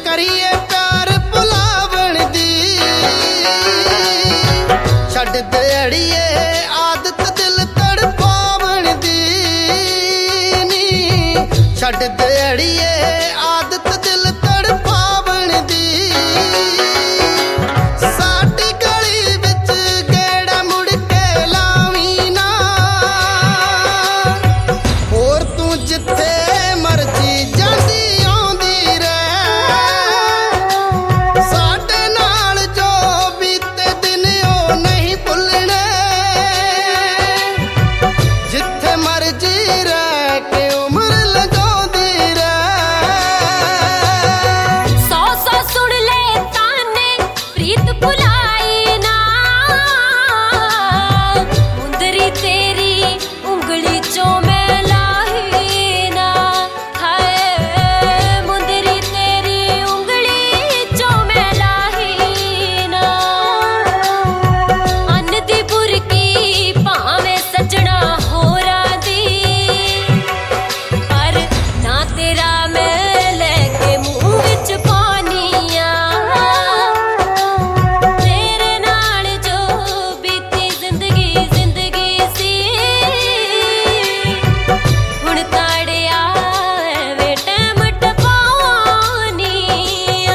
करिए प्यार भुलावन दी। छड्ड दे अड़िए आदत दिल तड़पावन दी नी। छड्ड दे अड़िए आदत दिल तड़पावन दी। साडी गली विच गेड़ा मुड़ के लावी ना। होर तू जिथे मर्जी जांदी आउंदी रह। साडे नाल जो बीते दिन ओ नहीं भुलणे। जिथे मर्जी रह के उम्र लगाउंदी रह। सौ सौ सुन ले ताने प्रीत भुलाई ना। मुंदरी तेरी उंगली चों मैं लाही ना। हाय मुंदरी तेरी उंगली चों मैं लाही ना। अन्न दी बुरकी भावें सजना होरां दी। पर ना तेरा मैं लेके मुंह विच पानी आ। तेरे नाल जो बीती जिंदगी जिंदगी सी। हुण ताड़िया वे टैम टपानी आ।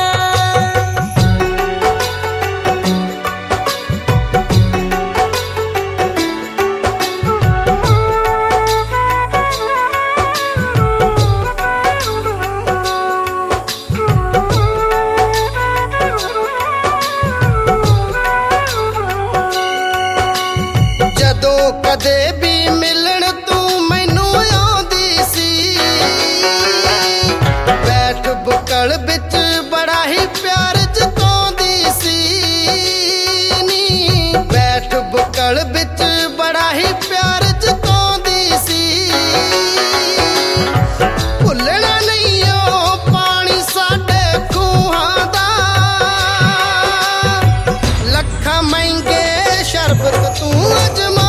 ਜਦੋਂ ਕਦੇ ਵੀ ਮਿਲਣ ਤੂੰ ਮੈਨੂੰ ਆਉਂਦੀ ਸੀ। ਬੈਠ ਬੁੱਕਲ ਵਿੱਚ ਬੜਾ ਹੀ ਪਿਆਰ ਜਤਾਉਂਦੀ ਸੀ ਨੀ। ਬੈਠ ਬੁੱਕਲ ਵਿੱਚ ਬੜਾ ਹੀ ਪਿਆਰ ਜਤਾਉਂਦੀ ਸੀ। ਭੁੱਲਣਾ ਨਹੀਂ ਉਹ ਪਾਣੀ ਸਾਡੇ ਖੂਹਾਂ ਦਾ। ਲੱਖਾਂ ਮਹਿੰਗੇ ਸ਼ਰਬਤ ਤੂੰ ਅਜਮਾ